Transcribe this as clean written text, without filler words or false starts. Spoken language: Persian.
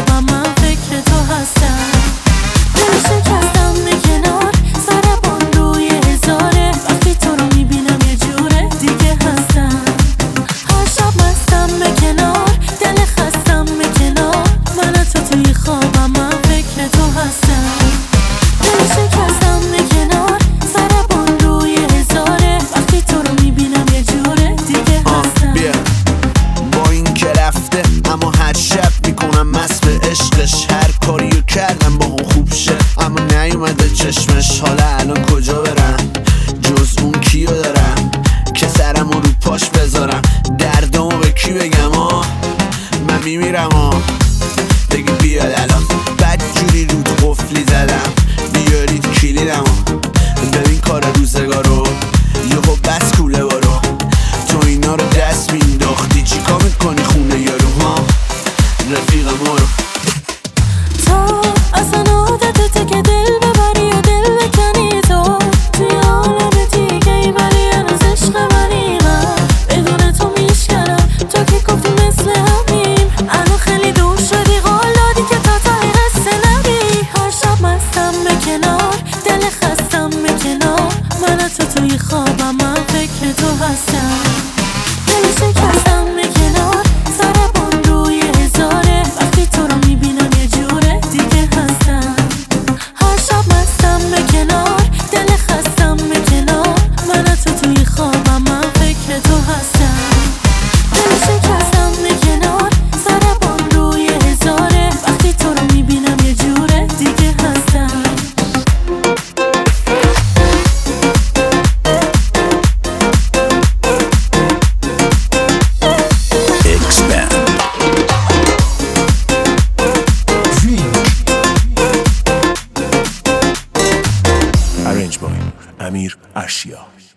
خوابم من فکر تو هستم. دل شکستم به کنار سربان روی هزاره، وقتی تو رو میبینم یه جوره دیگه هستم. هر شب مستم به کنار دل خستم به کنار، من تو توی خوابم من فکر تو هستم. دل شکستم به کنار سربان روی هزاره، وقتی تو رو میبینم یه جوره دیگه هستم. با این که رفته اما هر شب میکنم مست به عشقش، هر کاریو کردم با اون خوب شه اما نیومده چشمش. حالا الان کجا برم جز اون کیو دارم که سرمو رو پاش بذارم، دردمو به کی بگم من میمیرم بگی بیاد الان، بد جوری رود قفلی زدم بیارید کلیدمو، ببین کار روزگارو یهو بس کوله بارو، تو اینا رو دست مینداختی چیکار میکنی خونه یارو رفیقم رو. تو اصلا عادتته که دل ببری و دل بکنی، تو توی عالم دیگه ای ولی هنوز عشق منی. من بدون تو میشکنم، تو که گفتی مثل همیم، الان خیلی دور شدی قول دادی که تا ته قصه نری. هر شب مستم به کنار دل خستم به کنار، من تو توی خوابم من فکر تو هستم. دل شکستم به کنار سربان روی هزاره، وقتی تو رو میبینم یه جوره دیگه هستم. هر شب مستم به کنار دل خستم به کنار، من تو توی خوابم من فکر تو هستم. دل شکستم به کنار سربان روی هزاره، وقتی تو رو میبینم یه جوره دیگه هستم. Arranged by Amir Ashia.